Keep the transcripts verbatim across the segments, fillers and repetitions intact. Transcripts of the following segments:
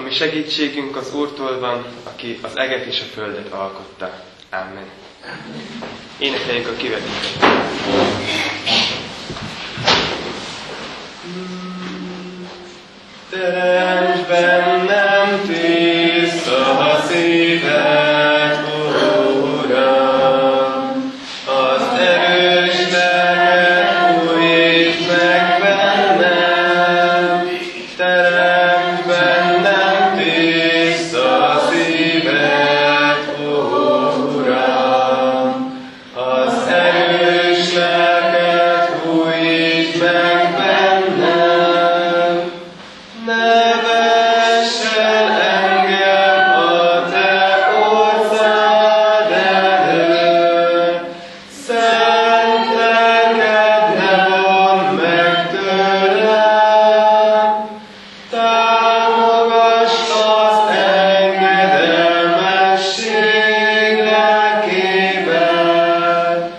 mi segítségünk az Úrtól van, aki az eget és a földet alkotta. Amen. Énekeljük a kivetítést. Teremts bennem tiszta szívet, Uram, az erős lelket újítsd meg bennem. Teremts bennem tiszta szívet, Uram, az erős lelket újítsd meg bennem. Ne vess el engem a te orszád elől, szent lelked ne vondd meg tőlem. Támogass az engedelmesség lelkével,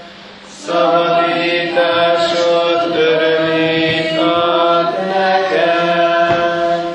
szabadításod örömét ad nekem.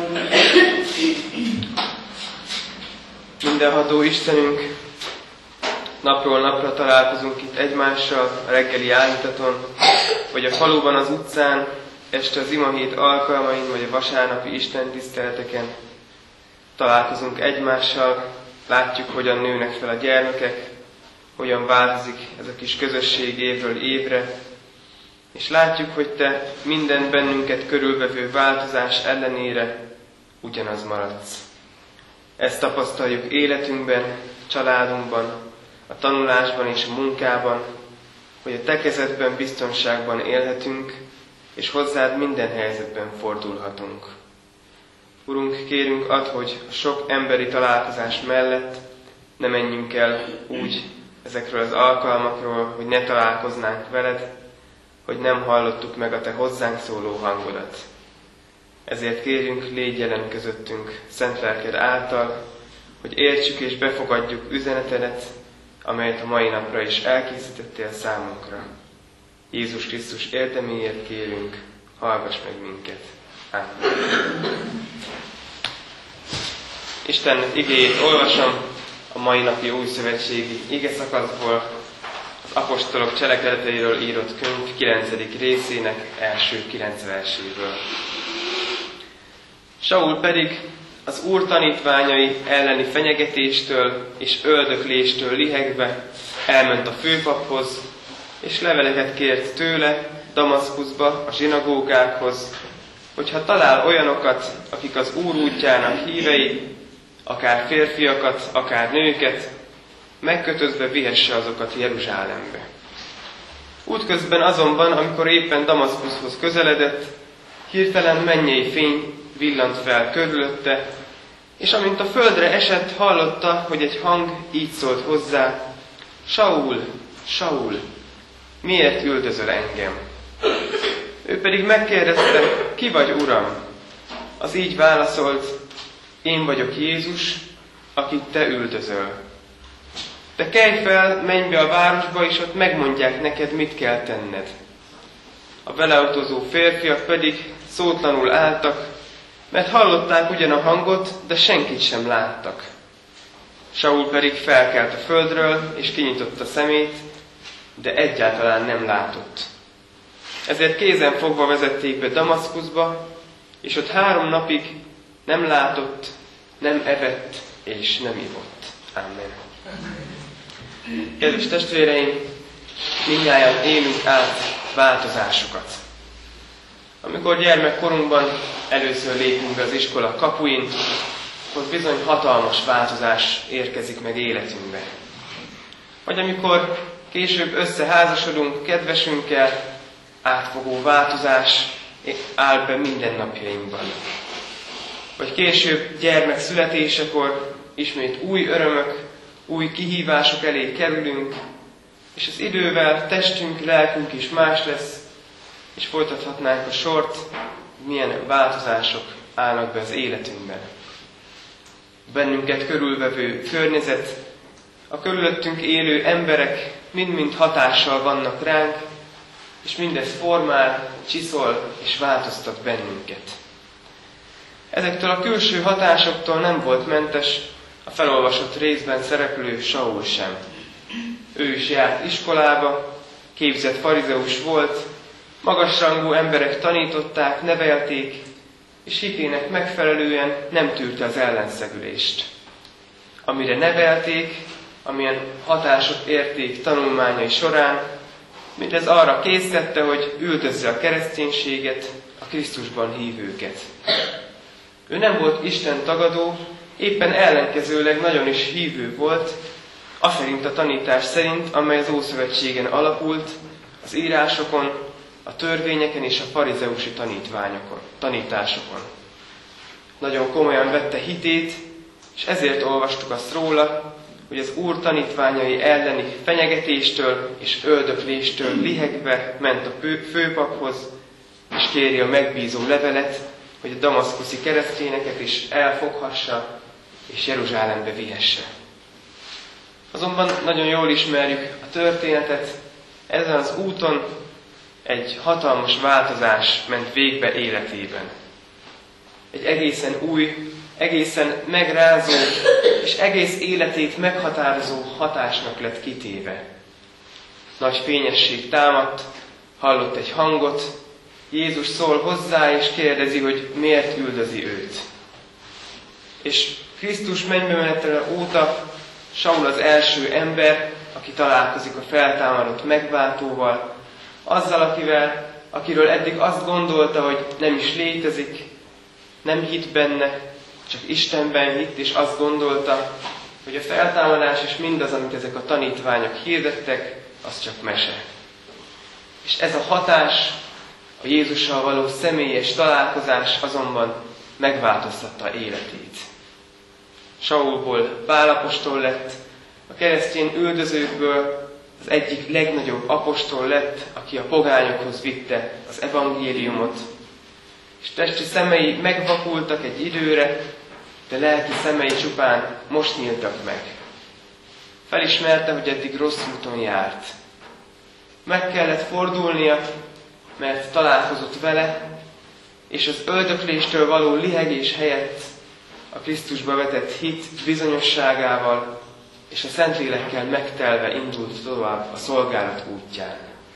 Mindenható Istenünk, napról napra találkozunk itt egymással a reggeli áhítaton, vagy a faluban, az utcán, este az imahét alkalmain, vagy a vasárnapi istentiszteleteken. Találkozunk egymással, látjuk, hogyan nőnek fel a gyermekek, hogyan változik ez a kis közösség évről évre, és látjuk, hogy Te minden bennünket körülvevő változás ellenére ugyanaz maradsz. Ezt tapasztaljuk életünkben, családunkban, a tanulásban és a munkában, hogy a Te kezedben biztonságban élhetünk, és hozzád minden helyzetben fordulhatunk. Urunk, kérünk, add, hogy a sok emberi találkozás mellett ne menjünk el úgy ezekről az alkalmakról, hogy ne találkoznánk veled, hogy nem hallottuk meg a Te hozzánk szóló hangodat. Ezért kérünk, légy jelen közöttünk szent lelked által, hogy értsük és befogadjuk üzenetedet, amelyet a mai napra is elkészítettél számunkra. Jézus Krisztus érdeméért kérünk, hallgass meg minket. Amen. Isten igéjét olvasom a mai napi újszövetségi igeszakaszból, az apostolok cselekedeteiről írott könyv kilencedik részének első kilenc verséből. Saul pedig az Úr tanítványai elleni fenyegetéstől és öldökléstől lihegve elment a főpaphoz, és leveleket kért tőle Damaszkuszba, a zsinagógákhoz, hogyha talál olyanokat, akik az Úr útjának hívei, akár férfiakat, akár nőket, megkötözve vihesse azokat Jeruzsálembe. Útközben azonban, amikor éppen Damaszkuszhoz közeledett, hirtelen mennyei fény villant fel körülötte, és amint a földre esett, hallotta, hogy egy hang így szólt hozzá: Saul, Saul, miért üldözöl engem? Ő pedig megkérdezte: ki vagy, Uram? Az így válaszolt: én vagyok Jézus, akit te üldözöl. De kelj fel, menj be a városba, és ott megmondják neked, mit kell tenned. A vele utazó férfiak pedig szótlanul álltak, mert hallották ugyan a hangot, de senkit sem láttak. Saul pedig felkelt a földről, és kinyitotta szemét, de egyáltalán nem látott. Ezért kézen fogva vezették be Damaszkuszba, és ott három napig nem látott, nem evett, és nem ivott. Amen. Kedves testvéreim, mindnyájan élünk át változásokat. Amikor gyermekkorunkban először lépünk be az iskola kapuin, akkor bizony hatalmas változás érkezik meg életünkbe. Vagy amikor később összeházasodunk kedvesünkkel, átfogó változás áll be mindennapjainkban. Vagy később gyermek születésekor ismét új örömök, új kihívások elé kerülünk, és az idővel testünk, lelkünk is más lesz, és folytathatnánk a sort, milyen változások állnak be az életünkben. Bennünket körülvevő környezet, a körülöttünk élő emberek mind-mind hatással vannak ránk, és mindez formál, csiszol és változtat bennünket. Ezektől a külső hatásoktól nem volt mentes a felolvasott részben szereplő Saul sem. Ő is járt iskolába, képzett farizeus volt, magasrangú emberek tanították, nevelték, és hitének megfelelően nem tűrte az ellenszegülést. Amire nevelték, amilyen hatásot érték tanulmányai során, mindez arra késztette, hogy üldözze a kereszténységet, a Krisztusban hívőket. Ő nem volt Isten tagadó, éppen ellenkezőleg nagyon is hívő volt, aszerint a tanítás szerint, amely az Ószövetségen alapult, az írásokon, a törvényeken és a farizeusi tanítványokon, tanításokon. Nagyon komolyan vette hitét, és ezért olvastuk azt róla, hogy az Úr tanítványai elleni fenyegetéstől és öldökléstől lihegve ment a főpaphoz, és kéri a megbízó levelet, hogy a damaszkuszi keresztényeket is elfoghassa, és Jeruzsálembe vihesse. Azonban nagyon jól ismerjük a történetet, ezen az úton egy hatalmas változás ment végbe életében. Egy egészen új, egészen megrázó és egész életét meghatározó hatásnak lett kitéve. Nagy fényesség támadt, hallott egy hangot, Jézus szól hozzá és kérdezi, hogy miért üldözi őt. És Krisztus mennybe menetele óta Saul az első ember, aki találkozik a feltámadott megváltóval, azzal, akivel, akiről eddig azt gondolta, hogy nem is létezik, nem hitt benne, csak Istenben hitt, és azt gondolta, hogy a feltámadás és mindaz, amit ezek a tanítványok hirdettek, az csak mese. És ez a hatás, a Jézussal való személyes találkozás azonban megváltoztatta életét. Saulból Pál apostol lett, a keresztény üldözőkből az egyik legnagyobb apostol lett, aki a pogányokhoz vitte az evangéliumot, és testi szemei megvakultak egy időre, de lelki szemei csupán most nyíltak meg. Felismerte, hogy eddig rossz úton járt. Meg kellett fordulnia, mert találkozott vele, és az öldökléstől való lihegés helyett a Krisztusba vetett hit bizonyosságával és a Szentlélekkel megtelve indult tovább a szolgálat útján.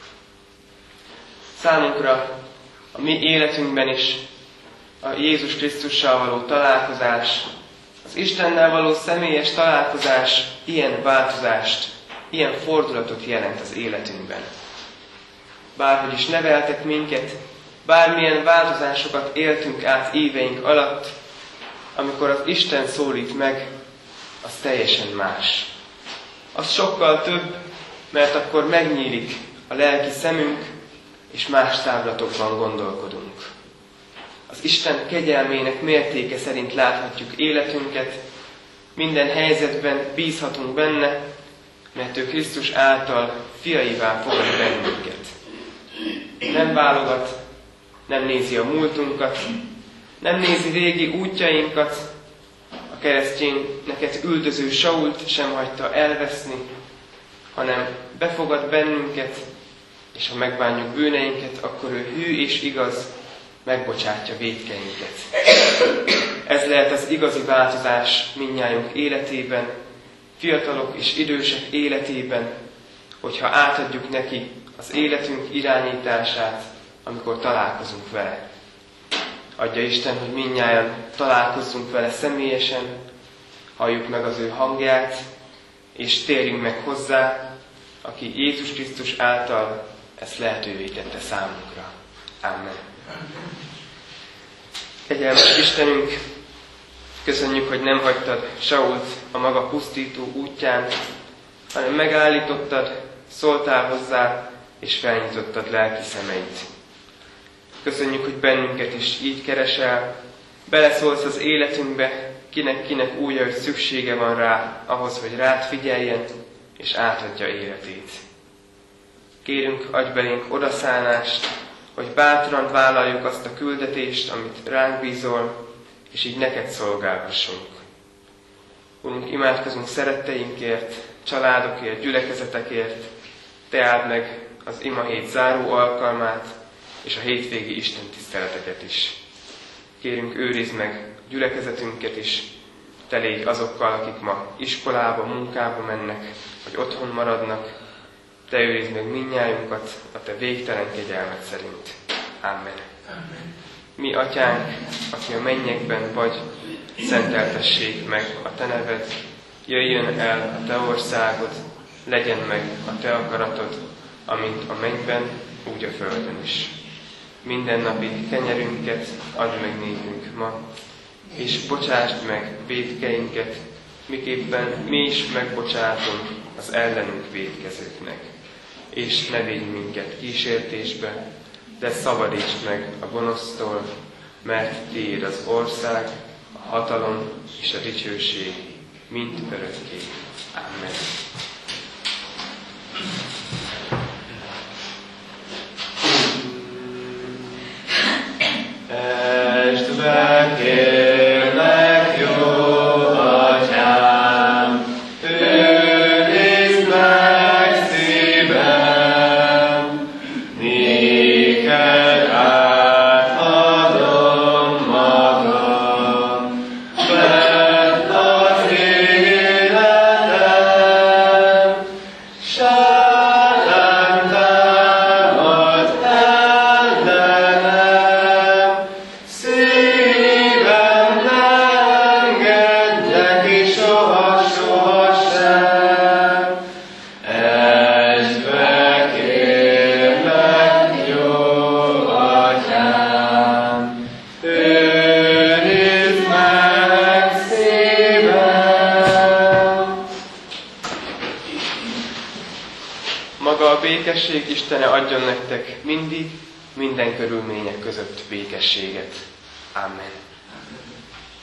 Számunkra a mi életünkben is a Jézus Krisztussal való találkozás, az Istennel való személyes találkozás ilyen változást, ilyen fordulatot jelent az életünkben. Bárhogy is neveltek minket, bármilyen változásokat éltünk át éveink alatt, amikor az Isten szólít meg, az teljesen más. Az sokkal több, mert akkor megnyílik a lelki szemünk, és más távlatokban gondolkodunk. Az Isten kegyelmének mértéke szerint láthatjuk életünket, minden helyzetben bízhatunk benne, mert ő Krisztus által fiaivá fogad bennünket. Nem válogat, nem nézi a múltunkat, nem nézi régi útjainkat, a keresztényeket üldöző Sault sem hagyta elveszni, hanem befogad bennünket, és ha megbánjuk bűneinket, akkor ő hű és igaz, megbocsátja vétkeinket. Ez lehet az igazi változás mindnyájunk életében, fiatalok és idősek életében, hogyha átadjuk neki az életünk irányítását, amikor találkozunk vele. Adja Isten, hogy mindnyájan találkozzunk vele személyesen, halljuk meg az ő hangját, és térjünk meg hozzá, aki Jézus Krisztus által ezt lehetővé tette számunkra. Amen. Kegyelmes Istenünk, köszönjük, hogy nem hagytad Sault a maga pusztító útján, hanem megállítottad, szóltál hozzá, és felnyitottad lelki szemeit. Köszönjük, hogy bennünket is így keresel, beleszólsz az életünkbe, kinek-kinek úgy, hogy szüksége van rá, ahhoz, hogy rád figyeljen, és átadja életét. Kérünk, adj belénk odaszánást, hogy bátran vállaljuk azt a küldetést, amit ránk bízol, és így neked szolgálhassunk. Urunk, imádkozunk szeretteinkért, családokért, gyülekezetekért, te áld meg az imahét záró alkalmát, és a hétvégi Isten tiszteleteket is. Kérünk, őrizd meg gyülekezetünket is, te légy azokkal, akik ma iskolába, munkába mennek, vagy otthon maradnak. Te őrizd meg mindnyájunkat a te végtelen kegyelmed szerint. Amen. Amen. Mi, Atyánk, aki a mennyekben vagy, szenteltessék meg a te neved, jöjjön el a te országod, legyen meg a te akaratod, amint a mennyben, úgy a földön is. Mindennapi kenyerünket add meg nékünk ma, és bocsásd meg vétkeinket, miképpen mi is megbocsátunk az ellenünk vétkezőknek. És ne védj minket kísértésbe, de szabadítsd meg a gonosztól, mert tiéd az ország, a hatalom és a dicsőség mind örökké. Amen. Esd be, kérlek, jó Atyám, őrizd meg szívem, néked átadom magam, vedd az életem, sátán támad ellenem, szívem ne engedj neki soha, soha sem. Esd be, kérlek, jó Atyám, őrizd meg szívem. Maga a békesség Istene adjon nektek mindig, minden körülmények között békességet. Amen.